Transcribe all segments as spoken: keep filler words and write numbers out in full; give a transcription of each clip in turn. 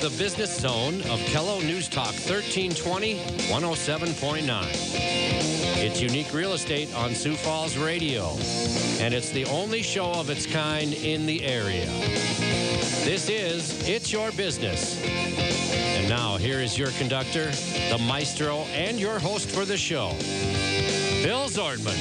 the business zone of Kello News Talk thirteen twenty, one oh seven point nine. It's unique real estate on Sioux Falls Radio, and it's the only show of its kind in the area. This is It's Your Business. And now, here is your conductor, the maestro, and your host for the show, Bill Zordman.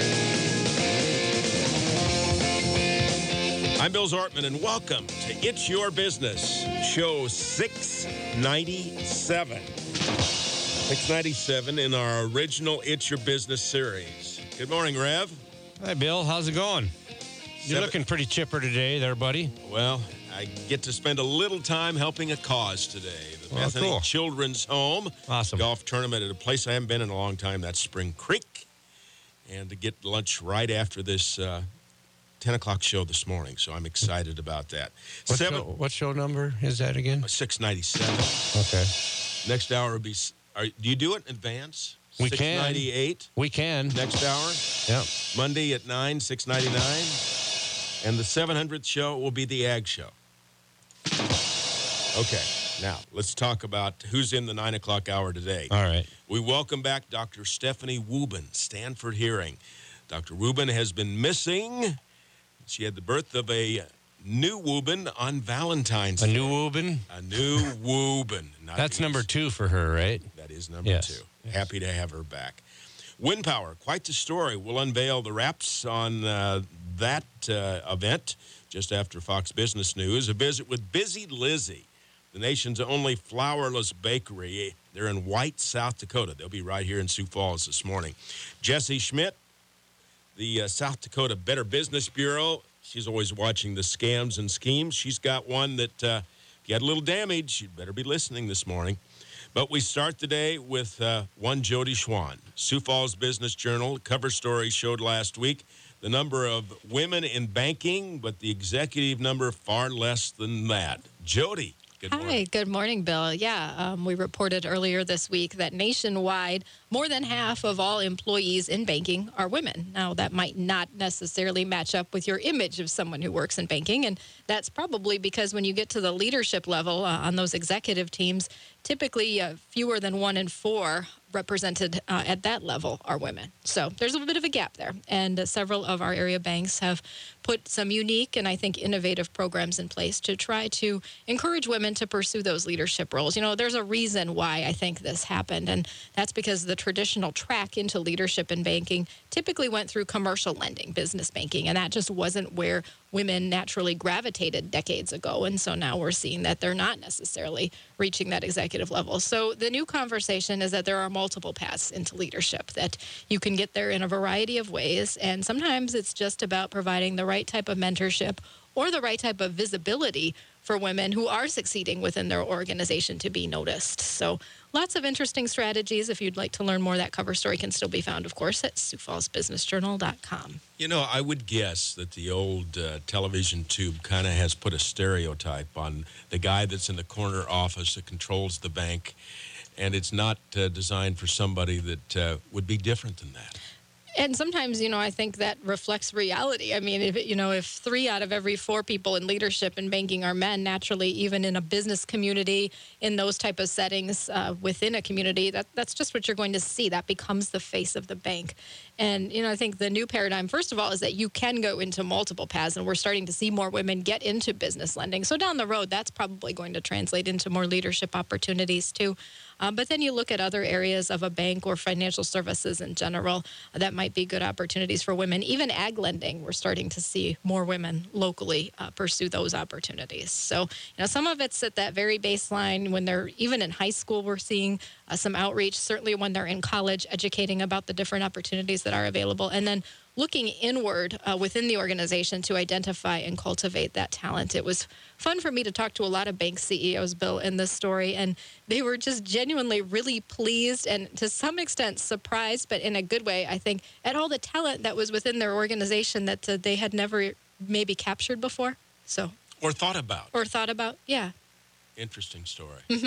I'm Bill Zortman, and welcome to It's Your Business, show six ninety-seven. six ninety-seven in our original It's Your Business series. Good morning, Rev. Hi, Bill. How's it going? You're Seven. looking pretty chipper today there, buddy. Well, I get to spend a little time helping a cause today. The Well, Bethany cool. Children's Home. Awesome. Golf tournament at a place I haven't been in a long time. That's Spring Creek. And to get lunch right after this uh, ten o'clock show this morning. So I'm excited about that. What, Seven, show, what show number is that again? six ninety-seven. Okay. Next hour will be, are, do you do it in advance? We can. six ninety-eight. We can. Next hour. Yep. Monday at nine, six ninety-nine. And the seven hundredth show will be the Ag Show. Okay, now let's talk about who's in the nine o'clock hour today. All right. We welcome back Doctor Stephanie Wubin, Stanford Hearing. Doctor Wubin has been missing. She had the birth of a new Wubin on Valentine's A Day. new Wubin? A new Wubin. Not That's these. number two for her, right? That is number Yes. two. Yes. Happy to have her back. Wind Power, quite the story. We'll unveil the wraps on uh, that uh, event just after Fox Business News. A visit with Busy Lizzie, the nation's only flourless bakery. They're in White, South Dakota. They'll be right here in Sioux Falls this morning. Jesse Schmidt, the uh, South Dakota Better Business Bureau. She's always watching the scams and schemes. She's got one that uh, if you had a little damage, you'd better be listening this morning. But we start the day with uh, one Jody Schwan. Sioux Falls Business Journal cover story showed last week the number of women in banking, but the executive number far less than that. Jody, good Hi, morning. good morning, Bill. Yeah, um, we reported earlier this week that nationwide, more than half of all employees in banking are women. Now, that might not necessarily match up with your image of someone who works in banking, and that's probably because when you get to the leadership level uh, on those executive teams, typically uh, fewer than one in four represented uh, at that level are women. So there's a bit of a gap there. And uh, several of our area banks have put some unique and I think innovative programs in place to try to encourage women to pursue those leadership roles. You know, there's a reason why I think this happened, and that's because the traditional track into leadership in banking typically went through commercial lending, business banking, and that just wasn't where women naturally gravitated decades ago. And so now we're seeing that they're not necessarily reaching that executive level. So the new conversation is that there are multiple paths into leadership, that you can get there in a variety of ways. And sometimes it's just about providing the right type of mentorship or the right type of visibility for women who are succeeding within their organization to be noticed. So lots of interesting strategies. If you'd like to learn more, that cover story can still be found, of course, at Sioux Falls Business Journal dot com. You know, I would guess that the old uh, television tube kind of has put a stereotype on the guy that's in the corner office that controls the bank, and it's not uh, designed for somebody that uh, would be different than that. And sometimes, you know, I think that reflects reality. I mean, if, you know, if three out of every four people in leadership and banking are men, naturally, even in a business community, in those type of settings uh, within a community, that that's just what you're going to see. That becomes the face of the bank. And, you know, I think the new paradigm, first of all, is that you can go into multiple paths, and we're starting to see more women get into business lending. So down the road, that's probably going to translate into more leadership opportunities, too. Um, but then you look at other areas of a bank or financial services in general uh, that might be good opportunities for women. Even ag lending, we're starting to see more women locally uh, pursue those opportunities. So, you know, some of it's at that very baseline when they're even in high school. We're seeing uh, some outreach, certainly when they're in college, educating about the different opportunities that are available. And then looking inward uh, within the organization to identify and cultivate that talent. It was fun for me to talk to a lot of bank C E Os, Bill, in this story, and they were just genuinely really pleased and to some extent surprised, but in a good way, I think, at all the talent that was within their organization that uh, they had never maybe captured before. So, Or thought about. or thought about, yeah. Interesting story. Mm-hmm.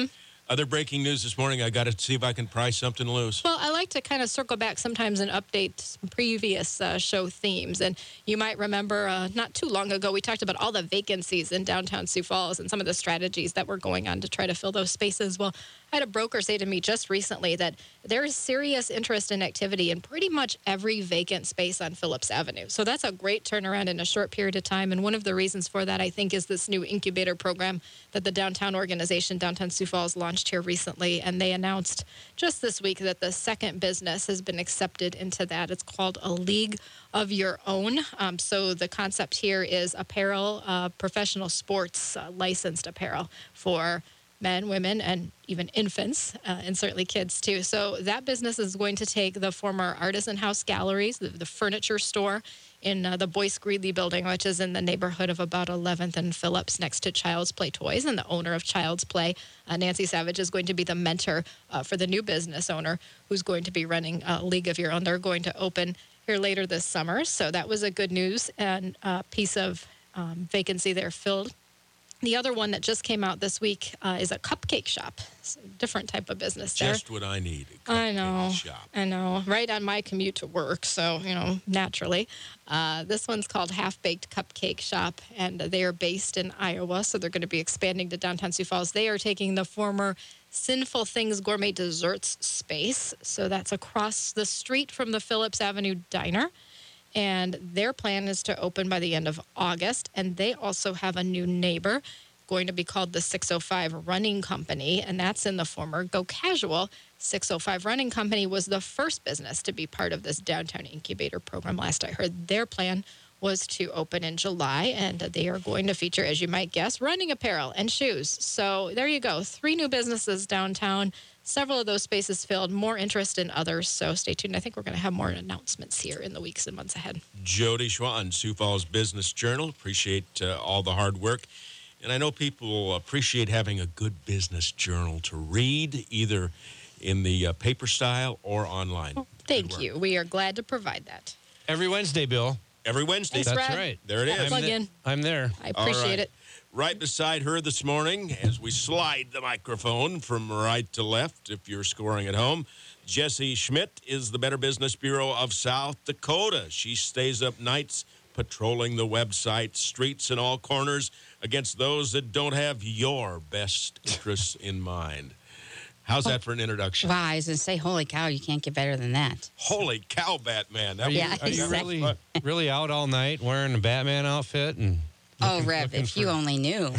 Other breaking news this morning, I got to see if I can pry something loose. Well, I like to kind of circle back sometimes and update some previous uh, show themes. And you might remember uh, not too long ago, we talked about all the vacancies in downtown Sioux Falls and some of the strategies that were going on to try to fill those spaces. Well, I had a broker say to me just recently that there is serious interest and activity in pretty much every vacant space on Phillips Avenue. So that's a great turnaround in a short period of time. And one of the reasons for that, I think, is this new incubator program that the downtown organization, Downtown Sioux Falls, launched here recently. And they announced just this week that the second business has been accepted into that. It's called A League of Your Own. Um, so the concept here is apparel, uh, professional sports, uh, licensed apparel for men, women, and even infants, uh, and certainly kids too. So that business is going to take the former Artisan House Galleries, the, the furniture store in uh, the Boyce Greeley building, which is in the neighborhood of about eleventh and Phillips, next to Child's Play Toys. And the owner of Child's Play, uh, Nancy Savage, is going to be the mentor uh, for the new business owner who's going to be running a League of Your Own. They're going to open here later this summer. So that was a good news and a piece of um, vacancy there filled. The other one that just came out this week uh, is a cupcake shop. It's a different type of business there. Just what I need. A I know. shop. I know. Right on my commute to work. So, you know, naturally. Uh, this one's called Half Baked Cupcake Shop, and they are based in Iowa. So they're going to be expanding to downtown Sioux Falls. They are taking the former Sinful Things Gourmet Desserts space. So that's across the street from the Phillips Avenue Diner. And their plan is to open by the end of August. And they also have a new neighbor going to be called the six oh five Running Company. And that's in the former Go Casual. six oh five Running Company was the first business to be part of this downtown incubator program. Last I heard, their plan was to open in July. And they are going to feature, as you might guess, running apparel and shoes. So there you go. Three new businesses downtown. Several of those spaces filled, more interest in others. So stay tuned. I think we're going to have more announcements here in the weeks and months ahead. Jody Schwann, Sioux Falls Business Journal. Appreciate uh, all the hard work. And I know people appreciate having a good business journal to read, either in the uh, paper style or online. Well, thank you. We are glad to provide that. Every Wednesday, Bill. Every Wednesday. Thanks, That's Brad. right. There it Yeah, is. plug I'm in. th- I'm there. I appreciate All right. it. Right beside her this morning, as we slide the microphone from right to left, if you're scoring at home, Jessie Schmidt is the Better Business Bureau of South Dakota. She stays up nights patrolling the website, streets, and all corners against those that don't have your best interests in mind. How's that for an introduction? Wow, I was going to say, holy cow, you can't get better than that. Holy cow, Batman. That Are you, Yeah, are you exactly. really, really out all night wearing a Batman outfit? And Oh, looking- Rev, looking if for- you only knew.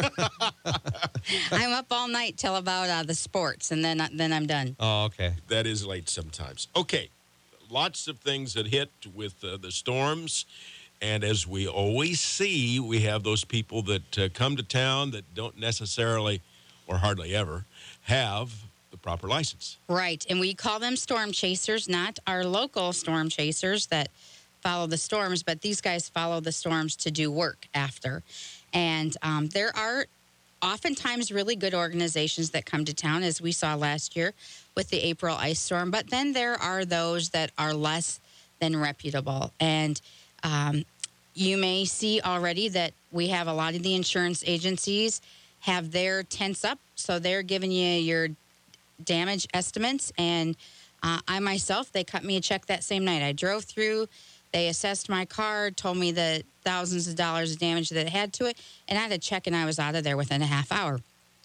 I'm up all night till about uh, the sports, and then then I'm done. Oh, okay. That is late sometimes. Okay, lots of things that hit with uh, the storms. And as we always see, we have those people that uh, come to town that don't necessarily, or hardly ever, have the proper license. Right, and we call them storm chasers, not our local storm chasers that follow the storms, but these guys follow the storms to do work after. And um, there are oftentimes really good organizations that come to town, as we saw last year with the April ice storm. But then there are those that are less than reputable. And um, you may see already that we have a lot of the insurance agencies have their tents up. So they're giving you your damage estimates. And uh, I myself, they cut me a check that same night. I drove through. They assessed my car, told me the thousands of dollars of damage that it had to it, and I had a check, and I was out of there within a half hour.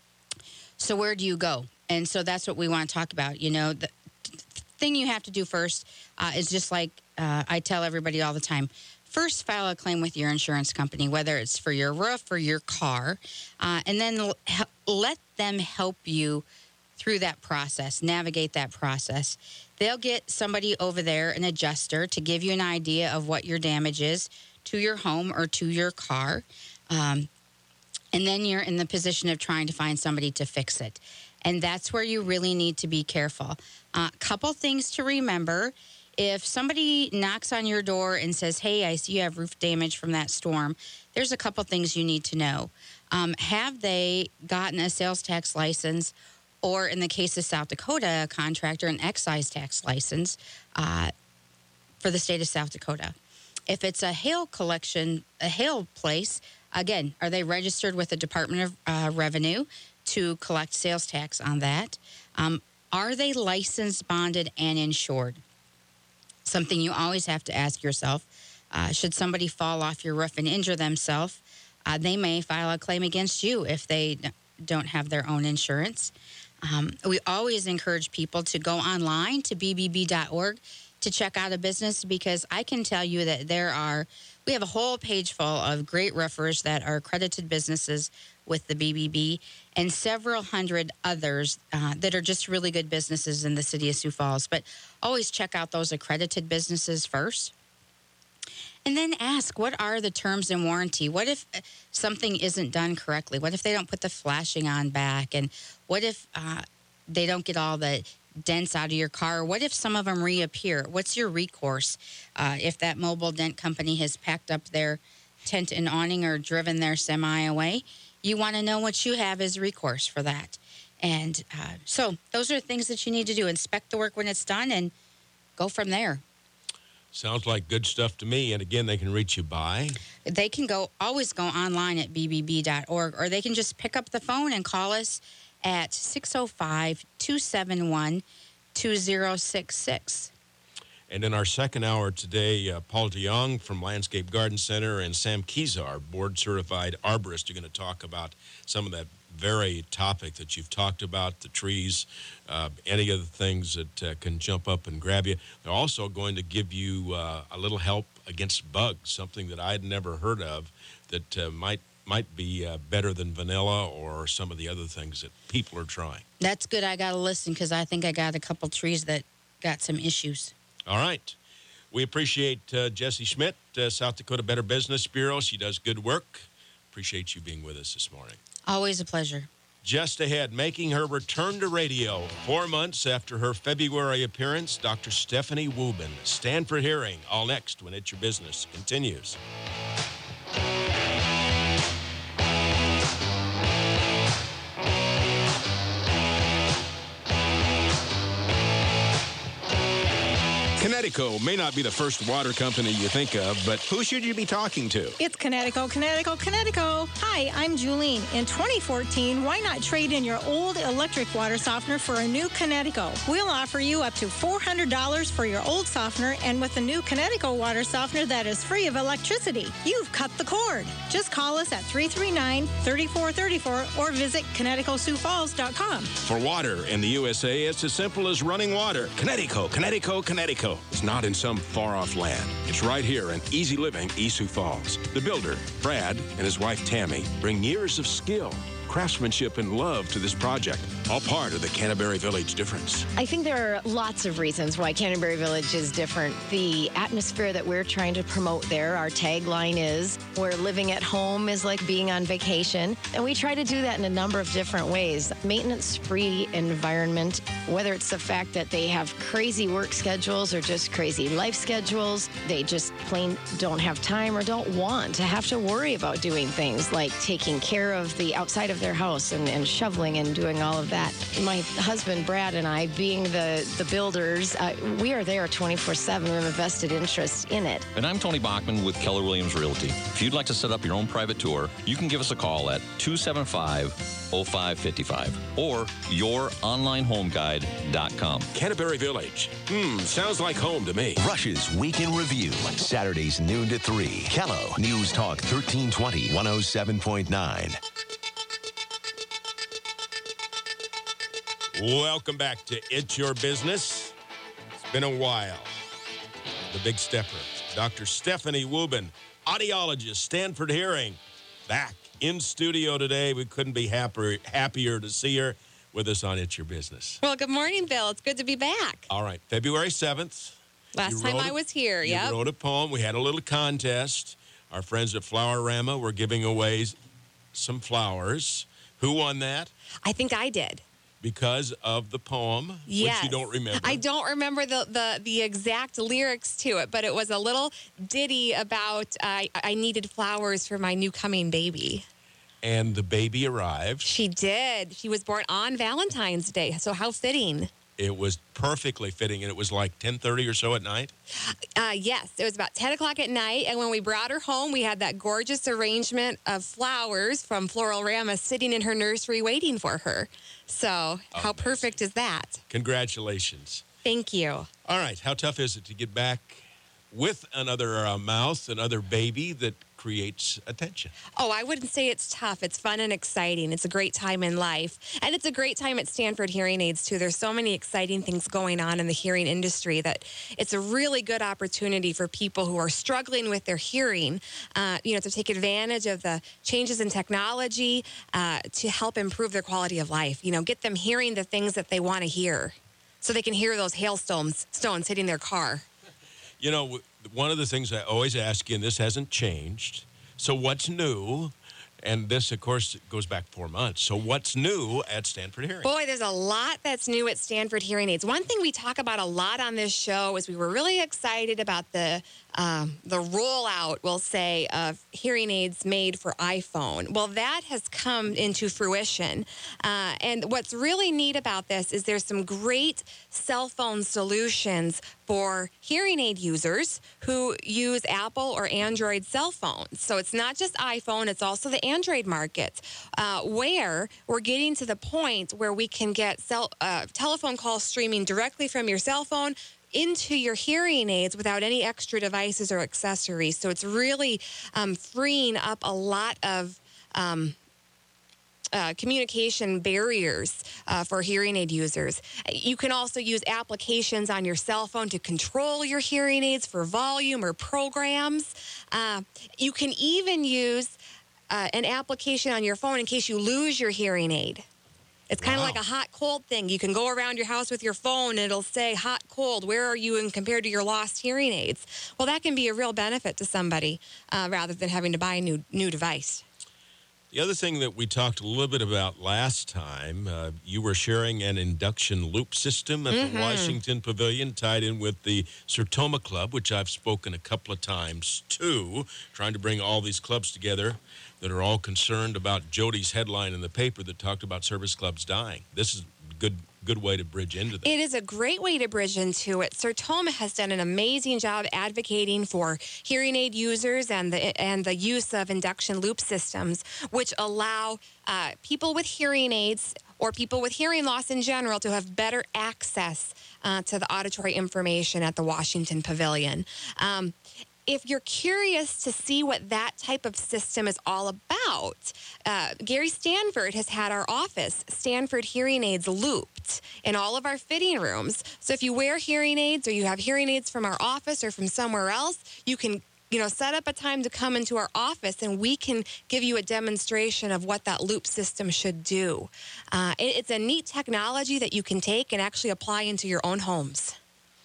So where do you go? And so that's what we want to talk about. You know, the thing you have to do first uh, is just like uh, I tell everybody all the time. First, file a claim with your insurance company, whether it's for your roof or your car, uh, and then l- let them help you through that process, navigate that process. They'll get somebody over there, an adjuster, to give you an idea of what your damage is to your home or to your car. Um, and then you're in the position of trying to find somebody to fix it. And that's where you really need to be careful. A uh, couple things to remember. If somebody knocks on your door and says, hey, I see you have roof damage from that storm, there's a couple things you need to know. Um, have they gotten a sales tax license, or in the case of South Dakota, a contractor, an excise tax license uh, for the state of South Dakota? If it's a hail collection, a hail place, again, are they registered with the Department of uh, Revenue? to collect sales tax on that. Um, are they licensed, bonded, and insured? Something you always have to ask yourself. Uh, should somebody fall off your roof and injure themselves, uh, they may file a claim against you if they don't have their own insurance. Um, we always encourage people to go online to b b b dot org to check out a business, because I can tell you that there are, we have a whole page full of great roofers that are accredited businesses with the B B B, and several hundred others uh, that are just really good businesses in the city of Sioux Falls. But always check out those accredited businesses first. And then ask, what are the terms and warranty? What if something isn't done correctly? What if they don't put the flashing on back? And what if uh, they don't get all the dents out of your car? What if some of them reappear? What's your recourse? Uh, if that mobile dent company has packed up their tent and awning or driven their semi away, you want to know what you have as recourse for that. And uh, so those are things that you need to do. Inspect the work when it's done and go from there. Sounds like good stuff to me. And again, they can reach you by? They can go always go online at b b b dot org, or they can just pick up the phone and call us at six oh five, two seven one, two oh six six. And in our second hour today, uh, Paul DeYoung from Landscape Garden Center and Sam Kezar, board-certified arborist, are going to talk about some of that very topic that you've talked about, the trees, uh, any of the things that uh, can jump up and grab you. They're also going to give you uh, a little help against bugs, something that I'd never heard of that uh, might might be uh, better than vanilla or some of the other things that people are trying. That's good. I got to listen, because I think I got a couple trees that got some issues. All right. We appreciate uh, Jessie Schmidt, uh, South Dakota Better Business Bureau. She does good work. Appreciate you being with us this morning. Always a pleasure. Just ahead, making her return to radio four months after her February appearance, Doctor Stephanie Wubin. Stanford Hearing, all next when It's Your Business continues. Connecticut may not be the first water company you think of, but who should you be talking to? It's Connecticut, Connecticut, Connecticut. Hi, I'm Julene. In twenty fourteen, why not trade in your old electric water softener for a new Connecticut? We'll offer you up to four hundred dollars for your old softener, and with a new Connecticut water softener that is free of electricity. You've cut the cord. Just call us at three three nine, three four three four or visit Connecticut Sioux Falls dot com. For water in the U S A, it's as simple as running water. Connecticut, Connecticut, Connecticut. It's not in some far-off land. It's right here in easy living East Sioux Falls. The builder, Brad, and his wife, Tammy, bring years of skill, craftsmanship, and love to this project, all part of the Canterbury Village difference. I think there are lots of reasons why Canterbury Village is different. The atmosphere that we're trying to promote there, our tagline is, where living at home is like being on vacation. And we try to do that in a number of different ways. Maintenance-free environment, whether it's the fact that they have crazy work schedules or just crazy life schedules, they just plain don't have time or don't want to have to worry about doing things like taking care of the outside of their house and, and shoveling and doing all of that. My husband, Brad, and I, being the, the builders, uh, we are there twenty-four seven. We have a vested interest in it. And I'm Tony Bachman with Keller Williams Realty. If you'd like to set up your own private tour, you can give us a call at two seven five, oh five five five or your online home guide dot com. Canterbury Village. Hmm, sounds like home to me. Rush's Week in Review, Saturdays noon to three. Kello News Talk thirteen twenty, one oh seven point nine. Welcome back to It's Your Business. It's been a while. The Big Stepper, Doctor Stephanie Wubin, audiologist, Stanford Hearing, back in studio today. We couldn't be happier, happier to see her with us on It's Your Business. Well, good morning, Bill. It's good to be back. All right, February seventh. Last time I was here, yeah. You yep. wrote a poem. We had a little contest. Our friends at Flowerama were giving away some flowers. Who won that? I think I did. Because of the poem, yes. which you don't remember. I don't remember the, the, the exact lyrics to it, but it was a little ditty about uh, I needed flowers for my new coming baby. And the baby arrived. She did. She was born on Valentine's Day, so how fitting. it was perfectly fitting, and it was like ten thirty or so at night? Uh, yes, it was about ten o'clock at night. And when we brought her home, we had that gorgeous arrangement of flowers from Floral Rama sitting in her nursery waiting for her. So how Amazing. perfect is that? Congratulations. Thank you. All right. How tough is it to get back with another uh, mouth, another baby that creates attention? Oh, I wouldn't say it's tough. It's fun and exciting. It's a great time in life. And it's a great time at Stanford Hearing Aids, too. There's so many exciting things going on in the hearing industry that it's a really good opportunity for people who are struggling with their hearing, uh, you know, to take advantage of the changes in technology uh, to help improve their quality of life. You know, get them hearing the things that they want to hear so they can hear those hailstones stones hitting their car. You know, one of the things I always ask you, and this hasn't changed, so what's new? And this, of course, goes back four months. So what's new at Stanford Hearing? Boy, there's a lot that's new at Stanford Hearing Aids. One thing we talk about a lot on this show is we were really excited about the um, the rollout, we'll say, of hearing aids made for iPhone. Well, that has come into fruition. Uh, and what's really neat about this is there's some great cell phone solutions for hearing aid users who use Apple or Android cell phones. So it's not just iPhone, it's also the Android market, uh, where we're getting to the point where we can get cell, uh, telephone calls streaming directly from your cell phone into your hearing aids without any extra devices or accessories. So it's really um, freeing up a lot of um, uh, communication barriers uh, for hearing aid users. You can also use applications on your cell phone to control your hearing aids for volume or programs. Uh, you can even use uh, an application on your phone in case you lose your hearing aid. It's kind of Wow. like a hot, cold thing. You can go around your house with your phone, and it'll say hot, cold. Where are you in compared to your lost hearing aids? Well, that can be a real benefit to somebody uh, rather than having to buy a new, new device. The other thing that we talked a little bit about last time, uh, you were sharing an induction loop system at Mm-hmm. the Washington Pavilion tied in with the Sertoma Club, which I've spoken a couple of times to, trying to bring all these clubs together that are all concerned about Jody's headline in the paper that talked about service clubs dying. This is a good, good way to bridge into that. It is a great way to bridge into it. Sertoma has done an amazing job advocating for hearing aid users and the and the use of induction loop systems, which allow uh, people with hearing aids or people with hearing loss in general to have better access uh, to the auditory information at the Washington Pavilion. Um, If you're curious to see what that type of system is all about, uh, Gary Stanford has had our office, Stanford Hearing Aids, looped in all of our fitting rooms. So if you wear hearing aids or you have hearing aids from our office or from somewhere else, you can, you know, set up a time to come into our office and we can give you a demonstration of what that loop system should do. Uh, it, it's a neat technology that you can take and actually apply into your own homes.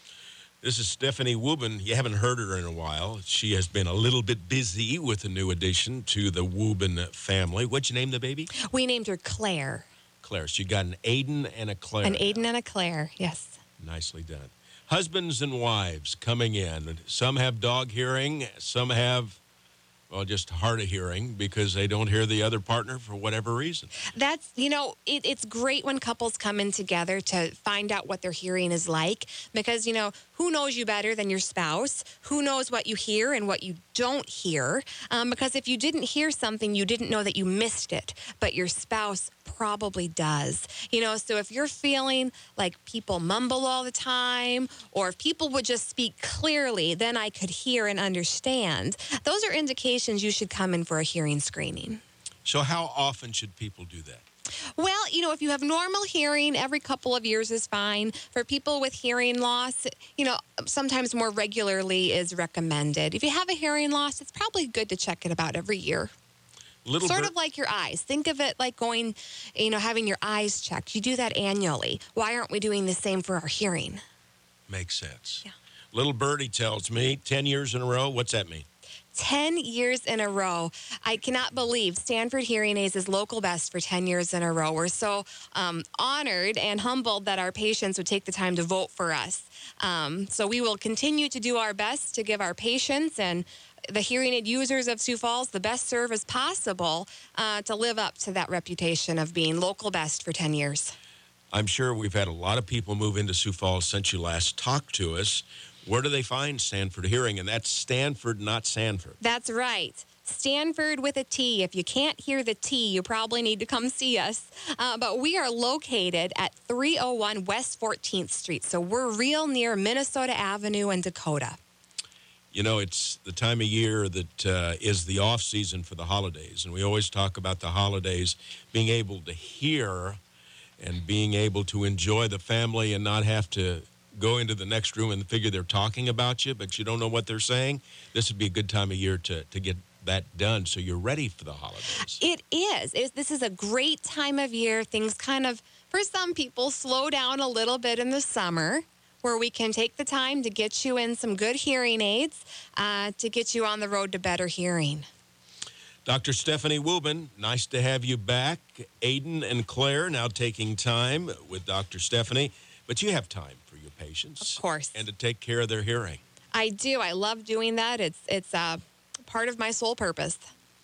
This is Stephanie Wubin. You haven't heard her in a while. She has been a little bit busy with a new addition to the Wubin family. What'd you name the baby? We named her Claire. Claire. So you got an Aiden and a Claire. An Aiden and a Claire, yes. Nicely done. Husbands and wives coming in. Some have dog hearing. Some have, well, just hard of hearing because they don't hear the other partner for whatever reason. That's, you know, it, it's great when couples come in together to find out what their hearing is like because, you know, who knows you better than your spouse? Who knows what you hear and what you don't hear? Um, because if you didn't hear something, you didn't know that you missed it, but your spouse probably does. You know, so if you're feeling like people mumble all the time, or if people would just speak clearly, then I could hear and understand. Those are indications you should come in for a hearing screening. So how often should people do that? Well, you know, if you have normal hearing, every couple of years is fine. For people with hearing loss, you know, sometimes more regularly is recommended. If you have a hearing loss, it's probably good to check it about every year. Little sort bir- of like your eyes. Think of it like going, you know, having your eyes checked. You do that annually. Why aren't we doing the same for our hearing? Makes sense. Yeah. Little birdie tells me ten years in a row. What's that mean? ten years in a row. I cannot believe Stanford Hearing Aids is local best for ten years in a row. We're so um, honored and humbled that our patients would take the time to vote for us. Um, so we will continue to do our best to give our patients and the hearing aid users of Sioux Falls the best service possible uh, to live up to that reputation of being local best for ten years. I'm sure we've had a lot of people move into Sioux Falls since you last talked to us. Where do they find Stanford Hearing? And that's Stanford, not Sanford. That's right. Stanford with a T. If you can't hear the T, you probably need to come see us. Uh, but we are located at three oh one West fourteenth Street. So we're real near Minnesota Avenue and Dakota. You know, it's the time of year that uh, is the off season for the holidays. And we always talk about the holidays being able to hear and being able to enjoy the family and not have to go into the next room and figure they're talking about you, but you don't know what they're saying. This would be a good time of year to, to get that done so you're ready for the holidays. It is. It's, this is a great time of year. Things kind of, for some people, slow down a little bit in the summer, where we can take the time to get you in some good hearing aids uh, to get you on the road to better hearing. Doctor Stephanie Wubin, nice to have you back. Aiden and Claire now taking time with Doctor Stephanie, but you have time for your patients. Of course. And to take care of their hearing. I do. I love doing that. It's, it's uh, part of my sole purpose.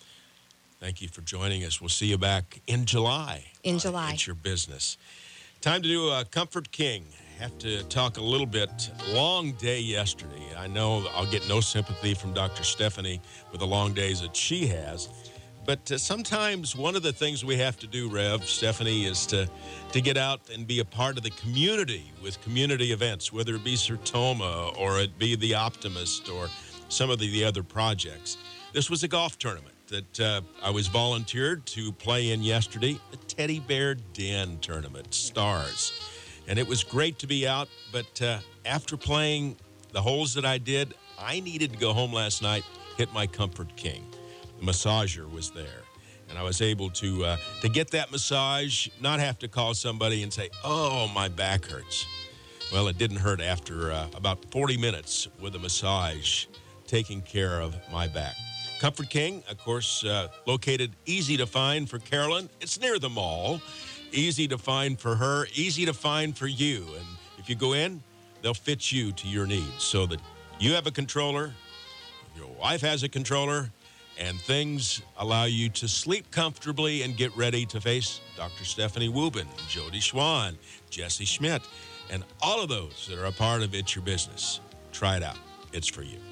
Thank you for joining us. We'll see you back in July. In July. It's your business. Time to do a Comfort King. Have to talk a little bit. Long day yesterday. I know I'll get no sympathy from Doctor Stephanie with the long days that she has. But uh, sometimes one of the things we have to do, Rev, Stephanie, is to, to get out and be a part of the community with community events, whether it be Sertoma or it be the Optimist or some of the, the other projects. This was a golf tournament that uh, I was volunteered to play in yesterday, the Teddy Bear Den Tournament, Stars. And it was great to be out, but uh, after playing the holes that I did, I needed to go home last night, hit my Comfort King. The massager was there, and I was able to uh, to get that massage, not have to call somebody and say, oh, my back hurts. Well, it didn't hurt after uh, about forty minutes with a massage taking care of my back. Comfort King, of course, uh, located easy to find for Carolyn. It's near the mall. Easy to find for her, easy to find for you. And if you go in, they'll fit you to your needs so that you have a controller, your wife has a controller, and things allow you to sleep comfortably and get ready to face Doctor Stephanie Wubin, Jody Schwan, Jesse Schmidt, and all of those that are a part of It's Your Business. Try it out. It's for you.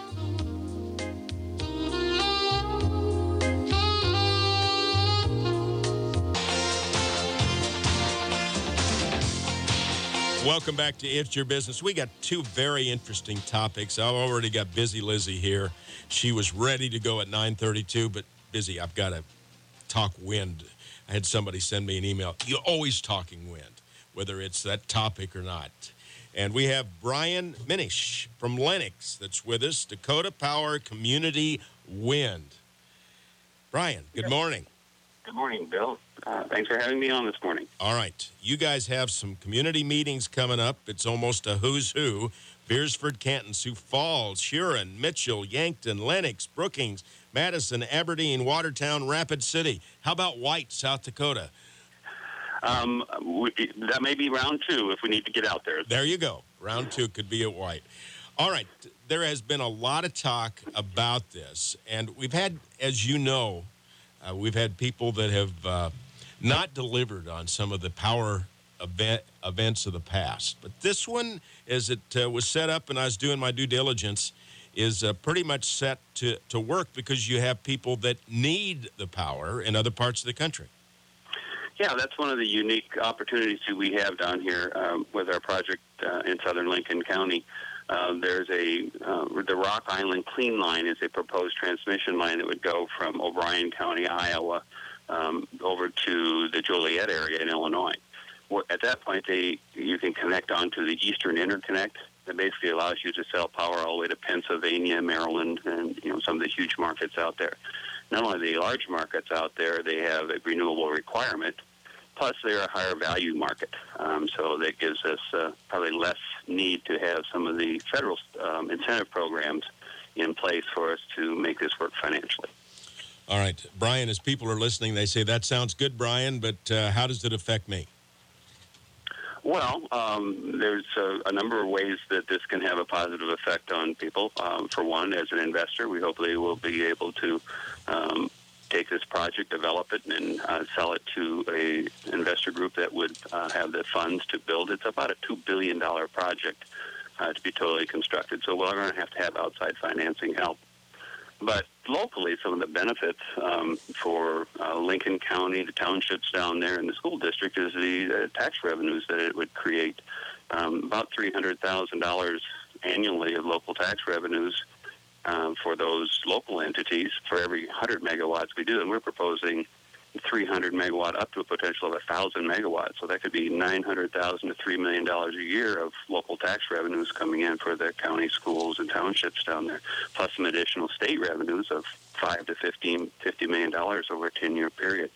Welcome back to It's Your Business. We got two very interesting topics. I've already got Busy Lizzie here. She was ready to go at nine thirty-two, but Busy, I've got to talk wind. I had somebody send me an email. You're always talking wind, whether it's that topic or not. And we have Brian Minish from Lennox that's with us, Dakota Power Community Wind. Brian, good morning. Good morning, Bill. Uh, thanks for having me on this morning. All right. You guys have some community meetings coming up. It's almost a who's who. Beersford, Canton, Sioux Falls, Huron, Mitchell, Yankton, Lennox, Brookings, Madison, Aberdeen, Watertown, Rapid City. How about White, South Dakota? Um, we, that may be round two if we need to get out there. There you go. Round two could be at White. All right. There has been a lot of talk about this, and we've had, as you know, uh, we've had people that have uh, not delivered on some of the power event, events of the past. But this one, as it uh, was set up and I was doing my due diligence, is uh, pretty much set to, to work because you have people that need the power in other parts of the country. Yeah, that's one of the unique opportunities that we have down here um, with our project uh, in southern Lincoln County. Uh, there's a, uh, the Rock Island Clean Line is a proposed transmission line that would go from O'Brien County, Iowa, um, over to the Joliet area in Illinois. At that point, they you can connect onto the Eastern Interconnect that basically allows you to sell power all the way to Pennsylvania, Maryland, and you know some of the huge markets out there. Not only the large markets out there, they have a renewable requirement, plus they're a higher value market. Um, so that gives us uh, probably less need to have some of the federal um, incentive programs in place for us to make this work financially. All right. Brian, as people are listening, they say, that sounds good, Brian, but uh, how does it affect me? Well, um, there's a, a number of ways that this can have a positive effect on people. Um, for one, as an investor, we hopefully will be able to um, take this project, develop it, and uh, sell it to a investor group that would uh, have the funds to build. It's about a two billion dollars project uh, to be totally constructed. So we're going to have to have outside financing help. But locally, some of the benefits um, for uh, Lincoln County, the townships down there, and the school district is the uh, tax revenues that it would create. Um, about three hundred thousand dollars annually of local tax revenues um, for those local entities for every one hundred megawatts we do. And we're proposing three hundred megawatt up to a potential of one thousand megawatts. So that could be nine hundred thousand dollars to three million dollars a year of local tax revenues coming in for the county schools and townships down there, plus some additional state revenues of five to fifteen, fifty million dollars over a ten-year period.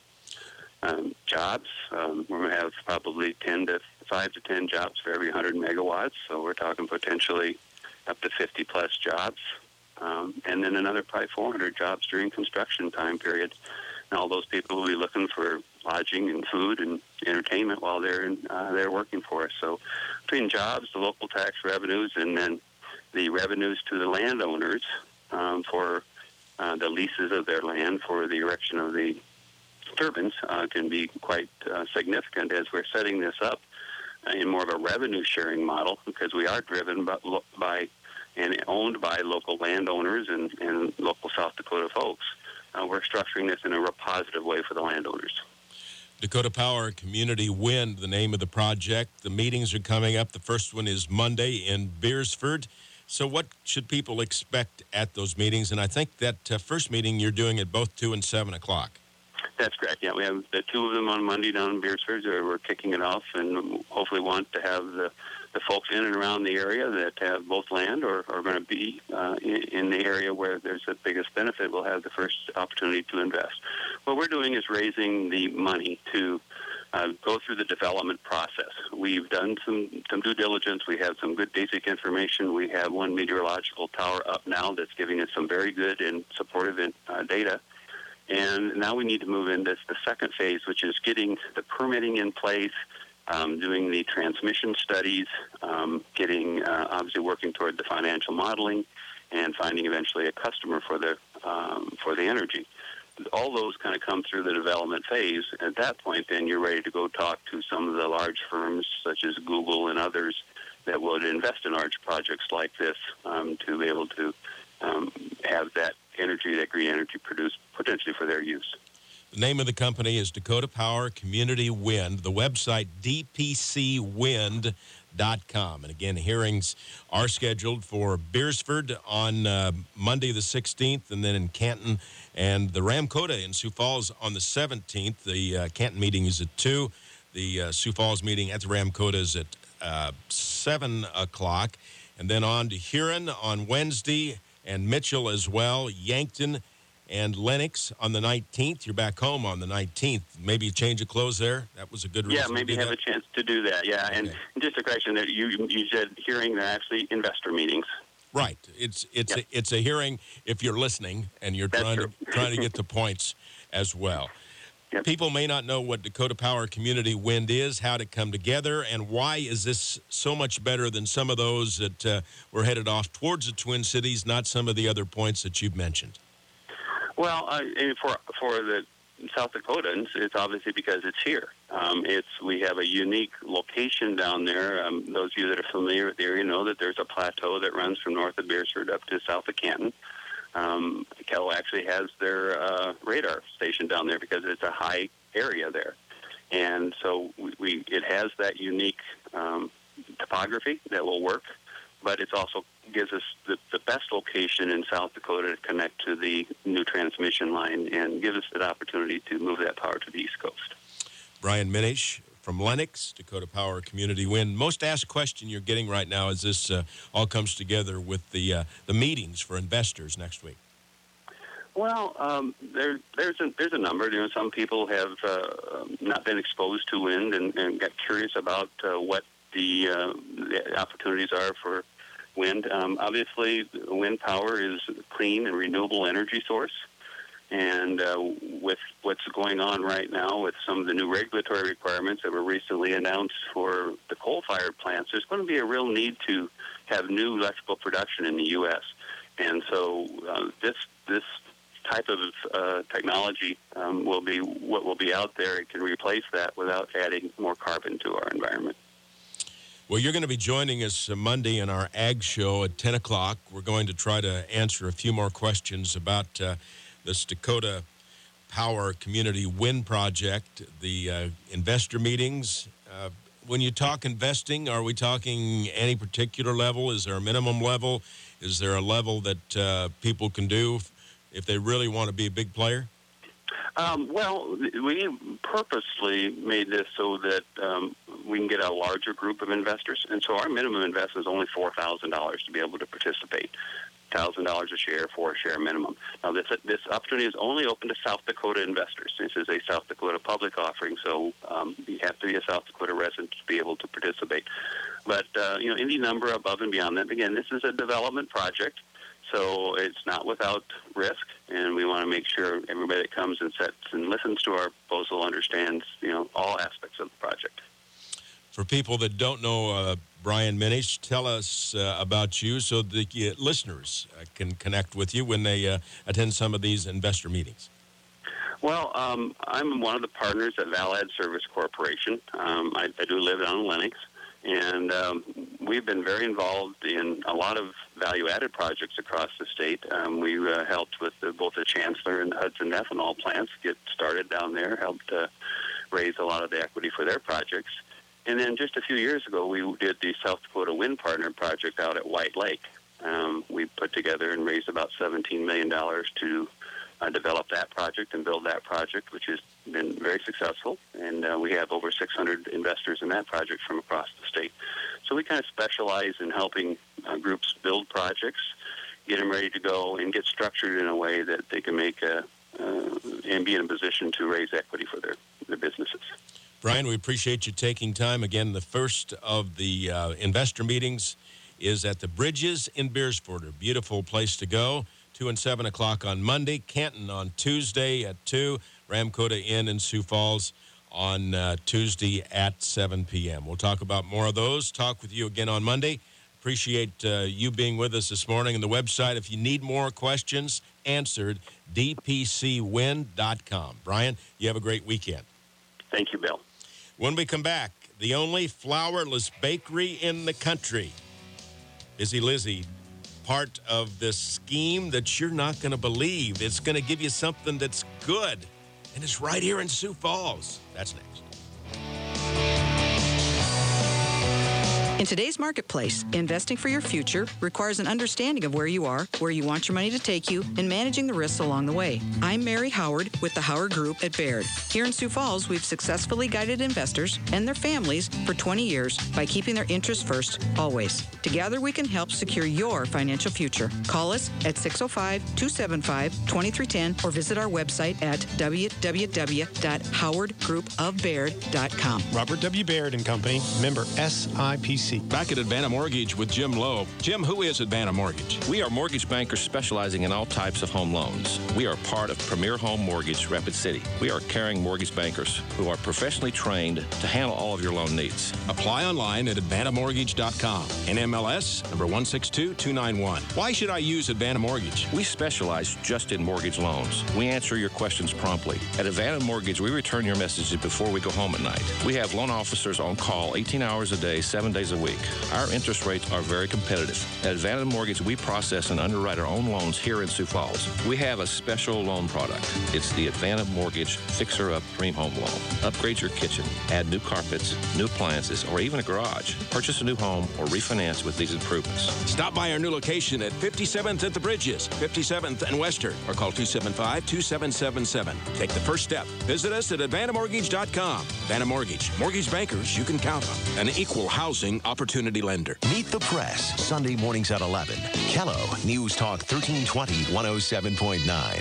Um, jobs, um, we're going to have probably ten to five to ten jobs for every one hundred megawatts. So we're talking potentially up to fifty plus jobs. Um, and then another probably four hundred jobs during construction time period. And all those people will be looking for lodging and food and entertainment while they're in, uh, they're working for us. So between jobs, the local tax revenues, and then the revenues to the landowners um, for uh, the leases of their land for the erection of the turbines uh, can be quite uh, significant as we're setting this up in more of a revenue sharing model, because we are driven by, by and owned by local landowners and, and local South Dakota folks. Uh, we're structuring this in a real positive way for the landowners. Dakota Power Community Wind, the name of the project. The meetings are coming up. The first one is Monday in Beersford. So what should people expect at those meetings? And I think that uh, first meeting you're doing at both two and seven o'clock. That's correct. Yeah, we have the two of them on Monday down in Beersford. We're kicking it off, and hopefully want to have the, the folks in and around the area that have both land or are going to be uh, in, in the area where there's the biggest benefit will have the first opportunity to invest. What we're doing is raising the money to uh, go through the development process. We've done some, some due diligence. We have some good basic information. We have one meteorological tower up now that's giving us some very good and supportive uh, data. And now we need to move into the second phase, which is getting the permitting in place, um, doing the transmission studies, um, getting uh, obviously working toward the financial modeling, and finding eventually a customer for the um, for the energy. All those kind of come through the development phase. At that point, then you're ready to go talk to some of the large firms such as Google and others that would invest in large projects like this um, to be able to um, have that energy, that green energy produced potentially for their use. The name of the company is Dakota Power Community Wind. The website, d p c wind dot com. And again, hearings are scheduled for Beersford on uh, Monday the sixteenth, and then in Canton and the Ramcota in Sioux Falls on the seventeenth. The uh, Canton meeting is at two. The uh, Sioux Falls meeting at the Ramcota is at uh, seven o'clock. And then on to Huron on Wednesday, and Mitchell as well, Yankton and Lennox on the nineteenth. You're back home on the nineteenth. Maybe a change of clothes there? That was a good reason. Yeah, maybe to do have that. a chance to do that, yeah. Okay. And just a correction, that you you said hearing, they're actually investor meetings. Right. It's it's Yep. a, it's a hearing if you're listening and you're That's trying true. to trying to get the points as well. Yep. People may not know what Dakota Power Community Wind is, how to come together, and why is this so much better than some of those that uh, were headed off towards the Twin Cities, not some of the other points that you've mentioned. Well, uh, and for for the South Dakotans, it's obviously because it's here. Um, it's we have a unique location down there. Um, those of you that are familiar with the area know that there's a plateau that runs from north of Beersford up to south of Canton. Um, Cal actually has their uh, radar station down there because it's a high area there, and so we, we it has that unique um, topography that will work. But it also gives us the, the best location in South Dakota to connect to the new transmission line and gives us that opportunity to move that power to the East Coast. Brian Minish from Lennox, Dakota Power Community Wind. Most asked question you're getting right now as this uh, all comes together with the uh, the meetings for investors next week. Well, um, there, there's a there's a number. You know, some people have uh, not been exposed to wind and, and got curious about uh, what the, uh, the opportunities are for wind. Um, obviously, wind power is a clean and renewable energy source. And uh, with what's going on right now with some of the new regulatory requirements that were recently announced for the coal-fired plants, there's going to be a real need to have new electrical production in the U S. And so uh, this this type of uh, technology um, will be what will be out there. It can replace that without adding more carbon to our environment. Well, you're going to be joining us Monday in our Ag Show at ten o'clock. We're going to try to answer a few more questions about uh, this Dakota Power Community Wind Project, the uh, investor meetings. Uh, when you talk investing, are we talking any particular level? Is there a minimum level? Is there a level that uh, people can do if they really want to be a big player? Um, well, we purposely made this so that um, we can get a larger group of investors. And so our minimum investment is only four thousand dollars to be able to participate. one thousand dollars a share, for a share minimum. Now, this this opportunity is only open to South Dakota investors. This is a South Dakota public offering, so um, you have to be a South Dakota resident to be able to participate. But, uh, you know, any number above and beyond that, again, this is a development project, so it's not without risk, and we want to make sure everybody that comes and sits and listens to our proposal understands, you know, all aspects of the project. For people that don't know uh, Brian Minich, tell us uh, about you so the uh, listeners uh, can connect with you when they uh, attend some of these investor meetings. Well, um, I'm one of the partners at Valad Service Corporation. Um, I, I do live on Lennox, and um, we've been very involved in a lot of value-added projects across the state. Um, we uh, helped with the, both the Chancellor and the Hudson ethanol plants get started down there, helped uh, raise a lot of the equity for their projects. And then just a few years ago, we did the South Dakota Wind Partner project out at White Lake. Um, we put together and raised about seventeen million dollars to uh, develop that project and build that project, which has been very successful. And uh, we have over six hundred investors in that project from across the state. So we kind of specialize in helping uh, groups build projects, get them ready to go, and get structured in a way that they can make a, uh, and be in a position to raise equity for their, their businesses. Brian, we appreciate you taking time. Again, the first of the uh, investor meetings is at the Bridges in Beersford, a beautiful place to go. two and seven o'clock on Monday, Canton on Tuesday at two, Ramcota Inn in Sioux Falls on uh, Tuesday at seven p.m. We'll talk about more of those, talk with you again on Monday. Appreciate uh, you being with us this morning. And the website, if you need more questions answered, d p c wind dot com. Brian, you have a great weekend. Thank you, Bill. When we come back, the only flourless bakery in the country. Busy Lizzie, part of this scheme that you're not going to believe. It's going to give you something that's good, and it's right here in Sioux Falls. That's next. In today's marketplace, investing for your future requires an understanding of where you are, where you want your money to take you, and managing the risks along the way. I'm Mary Howard with the Howard Group at Baird. Here in Sioux Falls, we've successfully guided investors and their families for twenty years by keeping their interests first, always. Together, we can help secure your financial future. Call us at six oh five, two seven five, two three one zero or visit our website at w w w dot howard group of baird dot com. Robert W. Baird and Company, member S I P C. Back at Advanta Mortgage with Jim Lowe. Jim, who is Advanta Mortgage? We are mortgage bankers specializing in all types of home loans. We are part of Premier Home Mortgage, Rapid City. We are caring mortgage bankers who are professionally trained to handle all of your loan needs. Apply online at advanta mortgage dot com. N M L S number one six two two nine one. Why should I use Advanta Mortgage? We specialize just in mortgage loans. We answer your questions promptly. At Advanta Mortgage, we return your messages before we go home at night. We have loan officers on call eighteen hours a day, seven days a week. Our interest rates are very competitive. At Advanta Mortgage, we process and underwrite our own loans here in Sioux Falls. We have a special loan product. It's the Advanta Mortgage Fixer Up Dream Home Loan. Upgrade your kitchen, add new carpets, new appliances, or even a garage. Purchase a new home or refinance with these improvements. Stop by our new location at fifty-seventh at the Bridges, fifty-seventh and Western, or call two seven five, two seven seven seven. Take the first step. Visit us at advanta mortgage dot com. Advanta Mortgage. Mortgage bankers you can count on. An equal housing opportunity lender. Meet the Press, Sunday mornings at eleven. Kello, News Talk thirteen twenty, one oh seven point nine.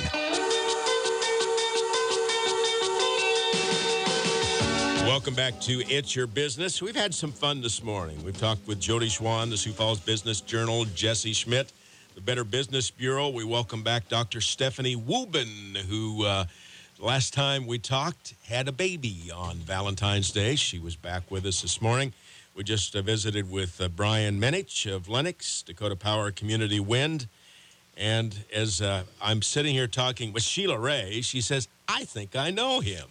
Welcome back to It's Your Business. We've had some fun this morning. We've talked with Jody Schwan, the Sioux Falls Business Journal, Jesse Schmidt, the Better Business Bureau. We welcome back Doctor Stephanie Wubin, who uh, last time we talked had a baby on Valentine's Day. She was back with us this morning. We just uh, visited with uh, Brian Minich of Lennox, Dakota Power Community Wind. And as uh, I'm sitting here talking with Sheila Ray, she says, I think I know him.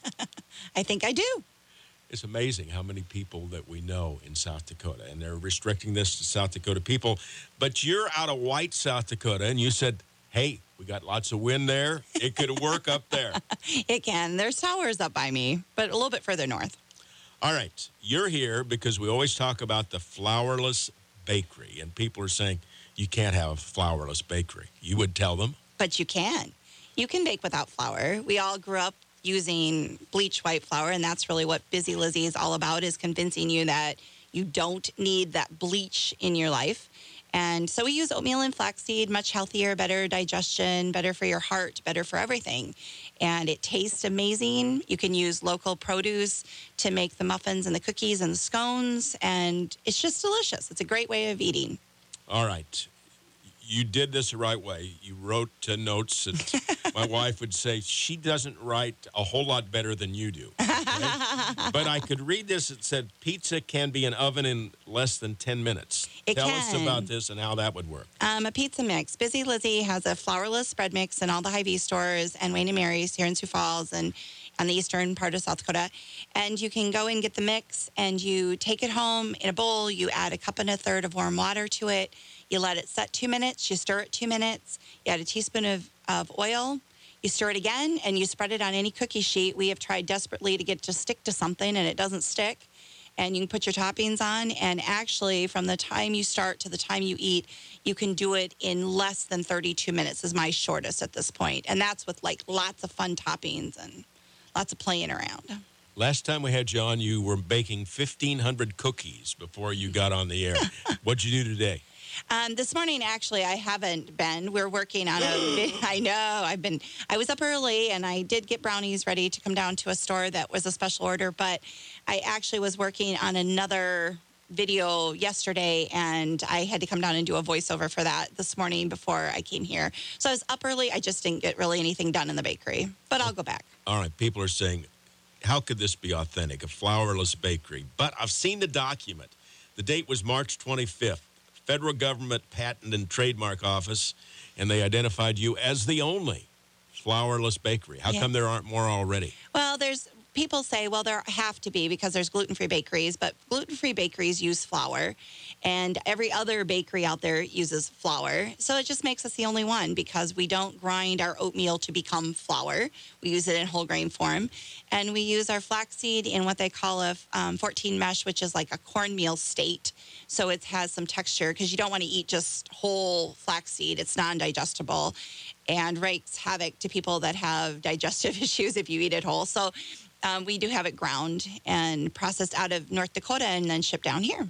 I think I do. It's amazing how many people that we know in South Dakota, and they're restricting this to South Dakota people. But you're out of White, South Dakota, and you said, hey, we got lots of wind there. It could work up there. It can. There's towers up by me, but a little bit further north. All right. You're here because we always talk about the flourless bakery, and people are saying you can't have a flourless bakery. You would tell them? But you can. You can bake without flour. We all grew up using bleach white flour, and that's really what Busy Lizzie is all about, is convincing you that you don't need that bleach in your life. And so we use oatmeal and flaxseed, much healthier, better digestion, better for your heart, better for everything. And it tastes amazing. You can use local produce to make the muffins and the cookies and the scones, and it's just delicious. It's a great way of eating. All right. You did this the right way. You wrote uh, notes, and my wife would say, she doesn't write a whole lot better than you do. Okay? But I could read this. It said, pizza can be in oven in less than ten minutes. It Tell can. us about this and how that would work. Um, a pizza mix. Busy Lizzie has a flourless spread mix in all the Hy-Vee stores and Wayne and Mary's here in Sioux Falls and on the eastern part of South Dakota. And you can go and get the mix, and you take it home in a bowl. You add a cup and a third of warm water to it. You let it set two minutes. You stir it two minutes. You add a teaspoon of, of oil. You stir it again, and you spread it on any cookie sheet. We have tried desperately to get it to stick to something, and it doesn't stick. And you can put your toppings on. And actually, from the time you start to the time you eat, you can do it in less than thirty-two minutes is my shortest at this point. And that's with, like, lots of fun toppings and lots of playing around. Last time we had you on, you were baking fifteen hundred cookies before you got on the air. What'd you do today? Um, this morning, actually, I haven't been. We're working on a. I know. I've been. I was up early, and I did get brownies ready to come down to a store that was a special order. But I actually was working on another video yesterday, and I had to come down and do a voiceover for that this morning before I came here. So I was up early. I just didn't get really anything done in the bakery. But I'll go back. All right. People are saying, how could this be authentic? A flourless bakery. But I've seen the document. The date was March twenty-fifth. Federal Government Patent and Trademark Office, and they identified you as the only flourless bakery. How Yeah. come there aren't more already? Well, there's people say, well, there have to be because there's gluten-free bakeries, but gluten-free bakeries use flour, and every other bakery out there uses flour. So it just makes us the only one because we don't grind our oatmeal to become flour. We use it in whole grain form, and we use our flaxseed in what they call a um, fourteen mesh, which is like a cornmeal state. So it has some texture because you don't want to eat just whole flaxseed. It's non-digestible and wreaks havoc to people that have digestive issues if you eat it whole. So um, we do have it ground and processed out of North Dakota and then shipped down here.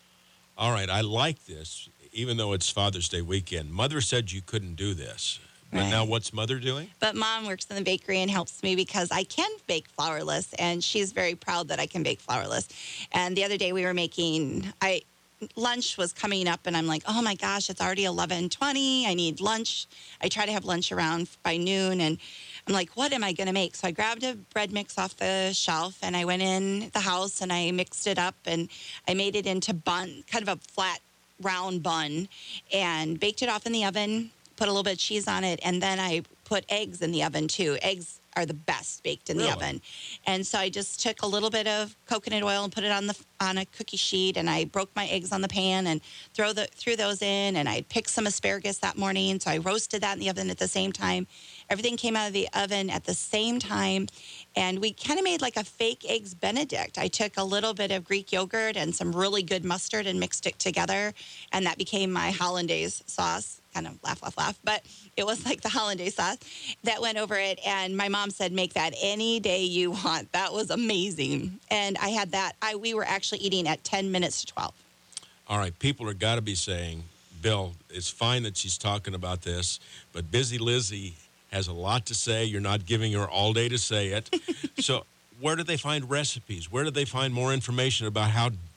All right. I like this, even though it's Father's Day weekend. Mother said you couldn't do this. But Right. now what's Mother doing? But Mom works in the bakery and helps me because I can bake flourless, and she's very proud that I can bake flourless. And the other day we were making, I lunch was coming up, and I'm like, oh my gosh, it's already eleven twenty. I need lunch. I try to have lunch around by noon, and I'm like, what am I going to make? So I grabbed a bread mix off the shelf, and I went in the house, and I mixed it up, and I made it into bun, kind of a flat, round bun, and baked it off in the oven, put a little bit of cheese on it, and then I put eggs in the oven, too. Eggs are the best baked in Really? the oven. And so I just took a little bit of coconut oil and put it on the on a cookie sheet, and I broke my eggs on the pan and throw the threw those in, and I picked some asparagus that morning, so I roasted that in the oven at the same time. Everything came out of the oven at the same time, and we kind of made like a fake eggs Benedict. I took a little bit of Greek yogurt and some really good mustard and mixed it together, and that became my hollandaise sauce. Kind of laugh, laugh, laugh, but it was like the hollandaise sauce that went over it. And my mom said, make that any day you want. That was amazing. And I had that. I we were actually eating at ten minutes to twelve. All right. People are got to be saying, Bill, it's fine that she's talking about this, but Busy Lizzie has a lot to say. You're not giving her all day to say it. So where do they find recipes? Where do they find more information about how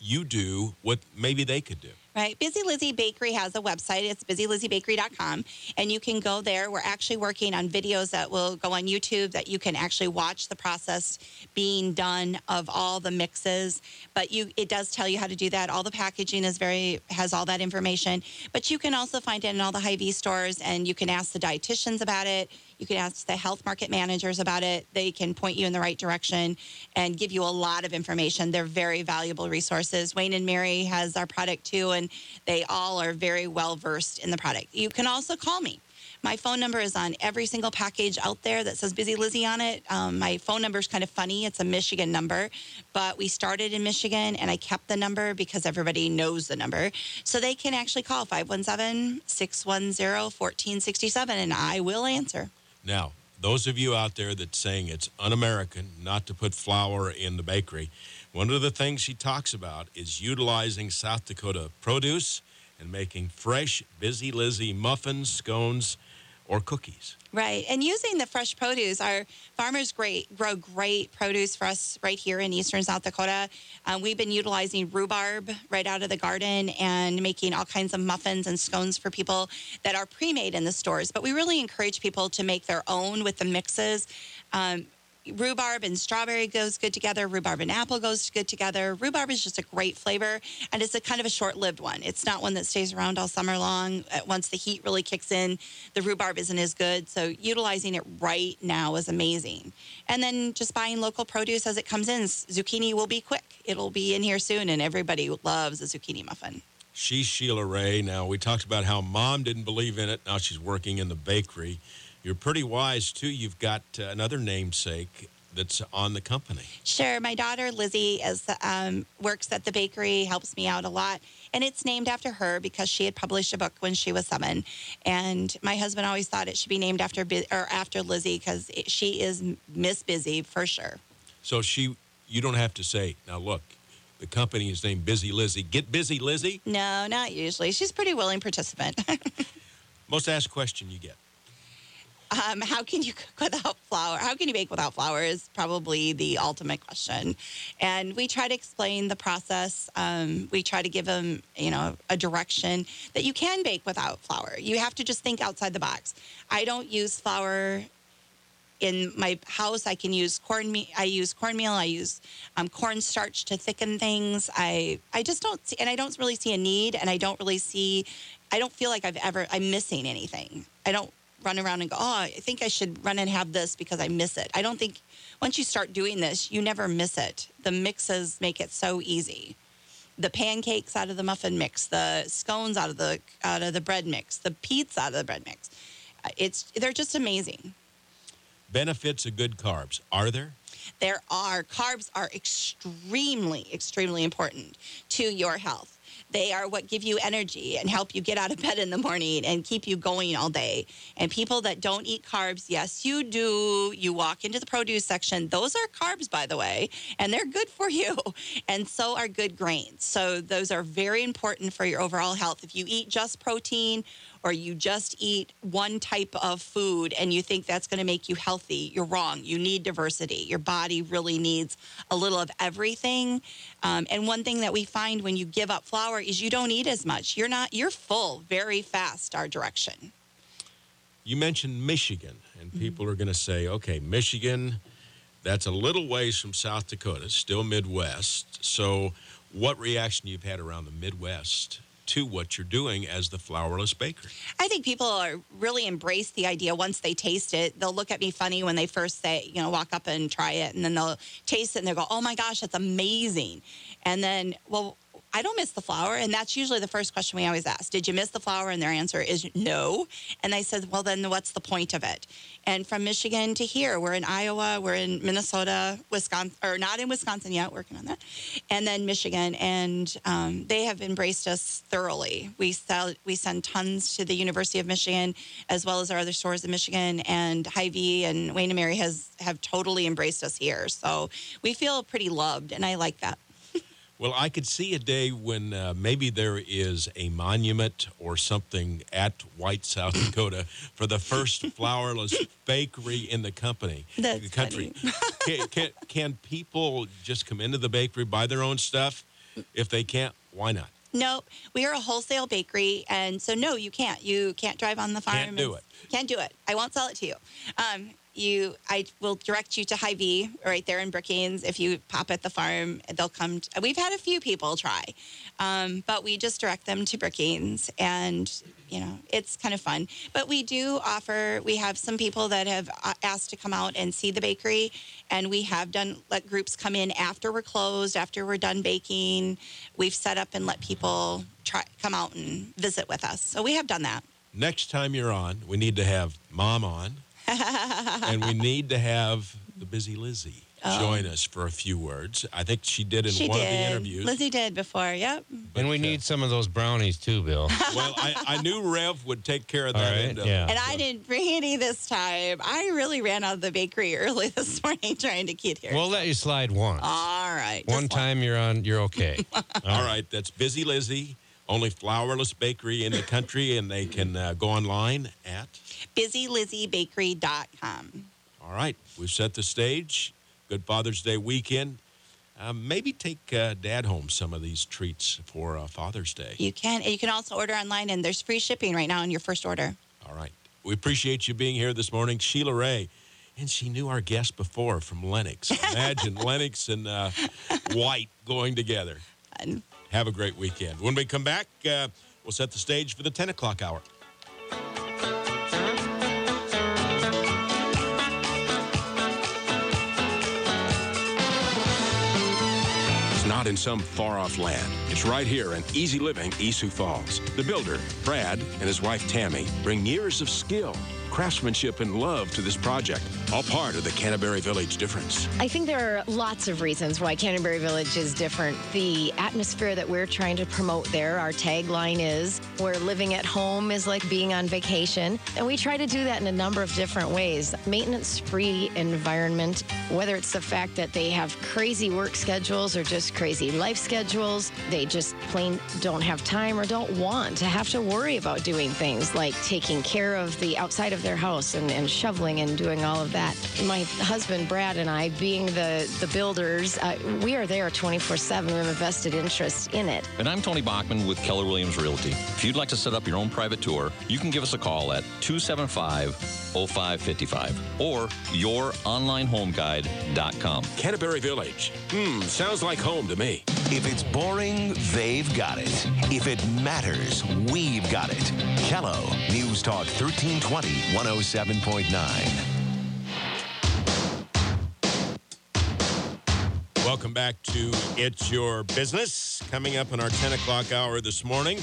you do what maybe they could do. Right. Busy Lizzie Bakery has a website. It's busy lizzie bakery dot com. And you can go there. We're actually working on videos that will go on YouTube that you can actually watch the process being done of all the mixes. But you, it does tell you how to do that. All the packaging is very, has all that information. But you can also find it in all the Hy-Vee stores, and you can ask the dietitians about it. You can ask the health market managers about it. They can point you in the right direction and give you a lot of information. They're very valuable resources. Wayne and Mary has our product too, and they all are very well versed in the product. You can also call me. My phone number is on every single package out there that says Busy Lizzie on it. Um, my phone number is kind of funny. It's a Michigan number, but we started in Michigan, and I kept the number because everybody knows the number. So they can actually call five one seven, six one zero, one four six seven, and I will answer. Now, those of you out there that's saying it's un-American not to put flour in the bakery, one of the things she talks about is utilizing South Dakota produce and making fresh Busy Lizzie muffins, scones, or cookies. Right. And using the fresh produce, our farmers great, grow great produce for us right here in eastern South Dakota. Um, we've been utilizing rhubarb right out of the garden and making all kinds of muffins and scones for people that are pre-made in the stores. But we really encourage people to make their own with the mixes. Um, Rhubarb and strawberry goes good together. Rhubarb and apple goes good together. Rhubarb is just a great flavor, and it's a kind of a short-lived one. It's not one that stays around all summer long. Once the heat really kicks in, the rhubarb isn't as good. So utilizing it right now is amazing. And then just buying local produce as it comes in. Zucchini will be quick. It'll be in here soon, and everybody loves a zucchini muffin. She's Sheila Ray. Now, we talked about how Mom didn't believe in it. Now she's working in the bakery. You're pretty wise, too. You've got uh, another namesake that's on the company. Sure. My daughter, Lizzie, is um, works at the bakery, helps me out a lot. And it's named after her because she had published a book when she was seven. And my husband always thought it should be named after or after Lizzie because she is Miss Busy for sure. So she, you don't have to say, now look, the company is named Busy Lizzie. Get busy, Lizzie? No, not usually. She's a pretty willing participant. Most asked question you get. Um, how can you cook without flour? How can you bake without flour is probably the ultimate question. And we try to explain the process. Um, we try to give them, you know, a direction that you can bake without flour. You have to just think outside the box. I don't use flour in my house. I can use corn. Me- I use cornmeal. I use um, cornstarch to thicken things. I I just don't see, and I don't really see a need. And I don't really see. I don't feel like I've ever. I'm missing anything. I don't run around and go, oh, I think I should run and have this because I miss it. I don't think once you start doing this, you never miss it. The mixes make it so easy. The pancakes out of the muffin mix, the scones out of the out of the bread mix, the pizza out of the bread mix. It's they're just amazing. Benefits of good carbs, are there? There are. Carbs are extremely, extremely important to your health. They are what give you energy and help you get out of bed in the morning and keep you going all day. And people that don't eat carbs, yes, you do. You walk into the produce section. Those are carbs, by the way, and they're good for you. And so are good grains. So those are very important for your overall health. If you eat just protein or you just eat one type of food and you think that's going to make you healthy, you're wrong. You need diversity. Your body really needs a little of everything. Um, and one thing that we find when you give up flour is you don't eat as much. You're not, you're full very fast, our direction. You mentioned Michigan, and people mm-hmm. are going to say, okay, Michigan, that's a little ways from South Dakota, still Midwest. So what reaction you've had around the Midwest to what you're doing as the flourless bakery? I think people are really embrace the idea once they taste it. They'll look at me funny when they first say, you know, walk up and try it, and then they'll taste it and they'll go, oh my gosh, that's amazing. And then, well, I don't miss the flour. And that's usually the first question we always ask. Did you miss the flour? And their answer is no. And I said, well, then what's the point of it? And from Michigan to here, we're in Iowa, we're in Minnesota, Wisconsin, or not in Wisconsin yet, working on that, and then Michigan. And um, they have embraced us thoroughly. We sell, we send tons to the University of Michigan, as well as our other stores in Michigan. And Hy-Vee and Wayne and Mary has have totally embraced us here. So we feel pretty loved, and I like that. Well, I could see a day when uh, maybe there is a monument or something at White, South Dakota for the first flourless bakery in the company. That's the country. funny. can, can, can people just come into the bakery, buy their own stuff, If they can't, why not? No, we are a wholesale bakery, and so no, you can't. You can't drive on the farm. Can't do and- it. Can't do it. I won't sell it to you. Um, you, I will direct you to Hy-Vee right there in Brookings. If you pop at the farm, they'll come. T- We've had a few people try, um, but we just direct them to Brookings, and you know it's kind of fun. But we do offer. We have some people that have uh, asked to come out and see the bakery, and we have done let groups come in after we're closed, after we're done baking. We've set up and let people try come out and visit with us. So we have done that. Next time you're on, we need to have Mom on, and we need to have the Busy Lizzie Oh. join us for a few words. I think she did in She one did. of the interviews. Lizzie did before. Yep. And we need some of those brownies too, Bill. Well, I, I knew Rev would take care of All that right, end of yeah. it. And I didn't bring any this time. I really ran out of the bakery early this morning trying to get here. We'll let you slide once. All right. One just time you're on, you're okay. All right, that's Busy Lizzie, only flourless bakery in the country, and they can uh, go online at. busy lizzie bakery dot com. All right, we've set the stage. Good Father's Day weekend. Uh, maybe take uh, Dad home some of these treats for uh, Father's Day. You can. And you can also order online, and there's free shipping right now on your first order. All right. We appreciate you being here this morning. Sheila Ray. And she knew our guest before from Lennox. Imagine Lennox and uh, White going together. Fun. Have a great weekend. When we come back, uh, we'll set the stage for the ten o'clock hour. Not in some far-off land. It's right here in easy living East Sioux Falls. The builder, Brad, and his wife, Tammy, bring years of skill, craftsmanship, and love to this project, all part of the Canterbury Village difference. I think there are lots of reasons why Canterbury Village is different. The atmosphere that we're trying to promote there, our tagline is, where living at home is like being on vacation. And we try to do that in a number of different ways. Maintenance-free environment, whether it's the fact that they have crazy work schedules or just crazy life schedules, they just plain don't have time or don't want to have to worry about doing things like taking care of the outside of their house and, and shoveling and doing all of that. My husband, Brad, and I, being the, the builders, uh, we are there twenty-four seven. We have a vested interest in it. And I'm Tony Bachman with Keller Williams Realty. If you'd like to set up your own private tour, you can give us a call at two seven five, oh five five five or your online home guide dot com. Canterbury Village. Hmm, sounds like home to me. If it's boring, they've got it. If it matters, we've got it. Kello News Talk thirteen twenty, one oh seven point nine. Welcome back to It's Your Business. Coming up in our ten o'clock hour this morning,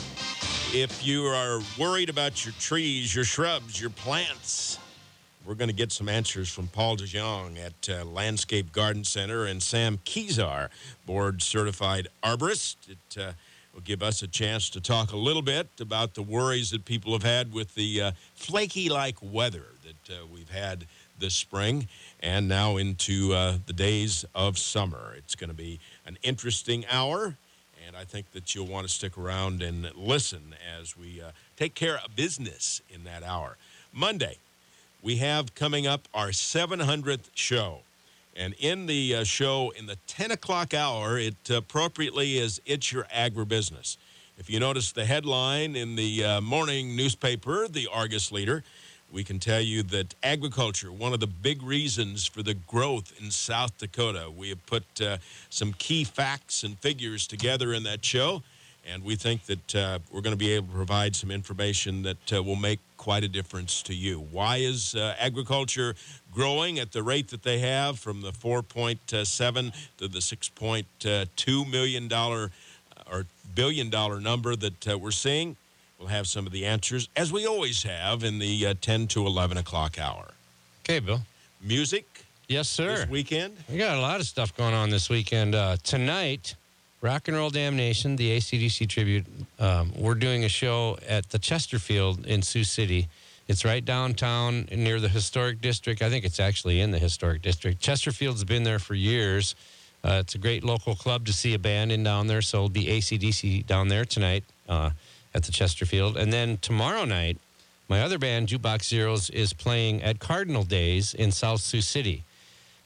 if you are worried about your trees, your shrubs, your plants, we're going to get some answers from Paul DeJong at uh, Landscape Garden Center and Sam Kezar, board-certified arborist. It uh, will give us a chance to talk a little bit about the worries that people have had with the uh, flaky-like weather that uh, we've had this spring and now into uh, the days of summer. It's going to be an interesting hour, and I think that you'll want to stick around and listen as we uh, take care of business in that hour. Monday, we have coming up our seven hundredth show. And in the uh, show, in the ten o'clock hour, it appropriately is It's Your Agribusiness. If you notice the headline in the uh, morning newspaper, the Argus Leader, we can tell you that agriculture, one of the big reasons for the growth in South Dakota. We have put uh, some key facts and figures together in that show, and we think that uh, we're going to be able to provide some information that uh, will make quite a difference to you. Why is uh, agriculture growing at the rate that they have, from the four point seven to the six point two million dollars or billion dollar number that uh, we're seeing? We'll have some of the answers, as we always have, in the uh, ten to eleven o'clock hour. Okay, Bill. Music? Yes, sir. This weekend? We got a lot of stuff going on this weekend. Uh, tonight, Rock and Roll Damnation, the A C D C tribute, um, we're doing a show at the Chesterfield in Sioux City. It's right downtown near the historic district. I think it's actually in the historic district. Chesterfield's been there for years. Uh, it's a great local club to see a band in down there, so it'll be A C D C down there tonight uh, at the Chesterfield. And then tomorrow night, my other band, Jukebox Zeros, is playing at Cardinal Days in South Sioux City.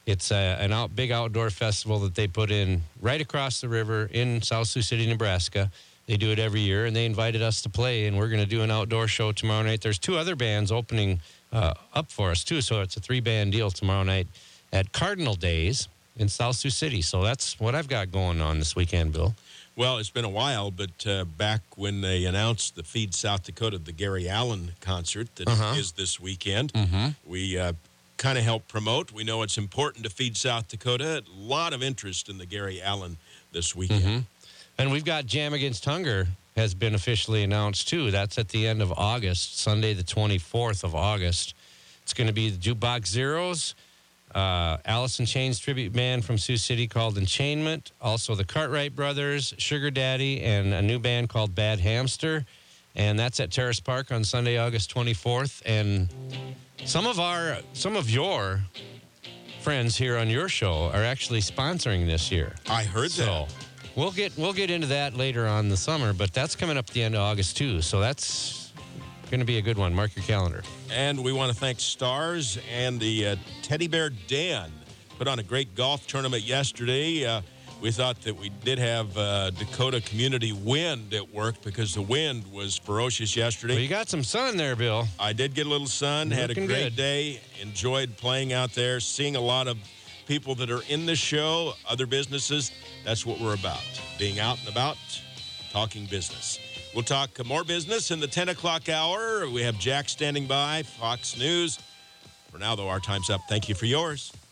It's a, an out big outdoor festival that they put in right across the river in South Sioux City, Nebraska. They do it every year, and they invited us to play, and we're going to do an outdoor show tomorrow night. There's two other bands opening uh, up for us, too, so it's a three-band deal tomorrow night at Cardinal Days in South Sioux City. So that's what I've got going on this weekend, Bill. Well, it's been a while, but uh, back when they announced the Feed South Dakota, the Gary Allen concert that Uh-huh. is this weekend, Mhm. we uh, kind of help promote. We know it's important to Feed South Dakota. A lot of interest in the Gary Allen this weekend. Mhm. And we've got Jam Against Hunger has been officially announced, too. That's at the end of August, Sunday the twenty-fourth of August. It's going to be the Jukebox Zeros, uh, Alice in Chains tribute band from Sioux City called Enchainment, also the Cartwright Brothers, Sugar Daddy, and a new band called Bad Hamster. And that's at Terrace Park on Sunday, August twenty-fourth. And some of our, some of your friends here on your show are actually sponsoring this year. I heard so, that. We'll get we'll get into that later on in the summer, but that's coming up at the end of August too. So that's going to be a good one. Mark your calendar. And we want to thank Stars and the uh, Teddy Bear Den. Put on a great golf tournament yesterday. Uh, we thought that we did have uh, Dakota Community Wind at work because the wind was ferocious yesterday. Well, you got some sun there, Bill. I did get a little sun, had a Looking great good. day, enjoyed playing out there, seeing a lot of people that are in the show, other businesses. That's what we're about, being out and about, talking business. We'll talk more business in the ten o'clock hour. We have Jack standing by, Fox News. For now, though, our time's up. Thank you for yours.